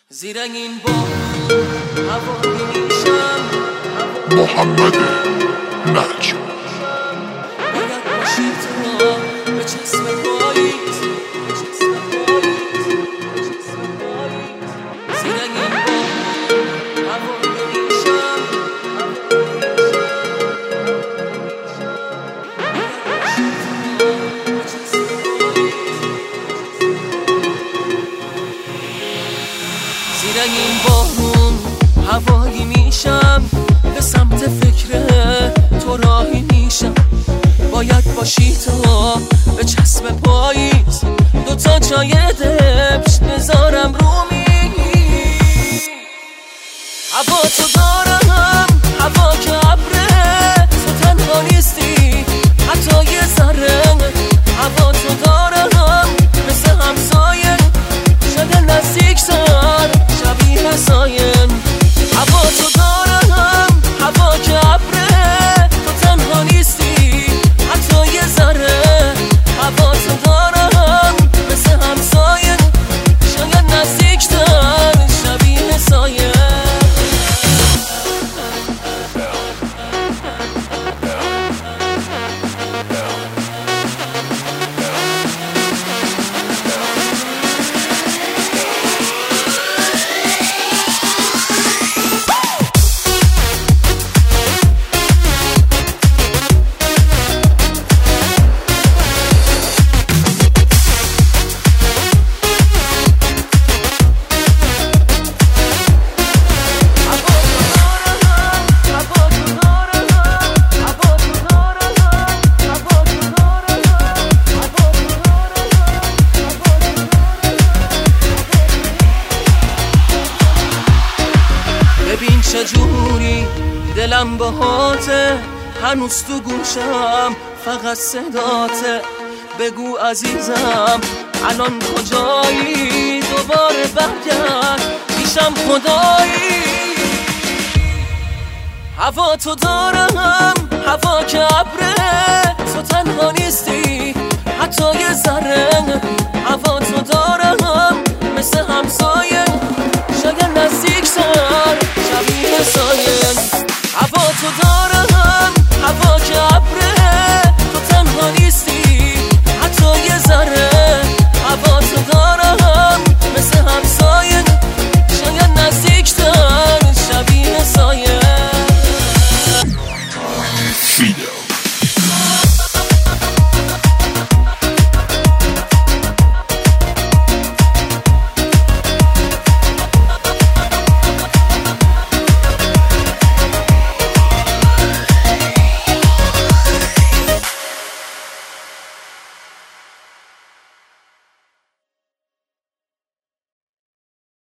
زیر این بام هوایی میشم محمد نجم باید باشی تو به چسب پاییت زیر این بام هوایی میشم زیر این بارون هوایی میشم به سمت فکر تو راهی میشم باید باشی تو به چسب پاییز دوتا جای دبش بذارم رو هوا تو دارم هوا که ابره تو تنها نیستی حتی یه ذره هوا تو دارم مثل همسایه شده نزدیک تر شبیه ساین هوا تو دارم هوا که ابره تو تنها نیستی حتی یه ذره هوا تو دارم مثل همسایه شاید نزدیک تر شبیه ساین ببین چجوری دلم باهاته هنوز تو گوشم فقط صداته بگو عزیزم الان کجایی دوباره برگرد پیشم خدایی هوا تو دارم هوا که ابره تو تنها نیستی حتی یه ذره هوا تو دارم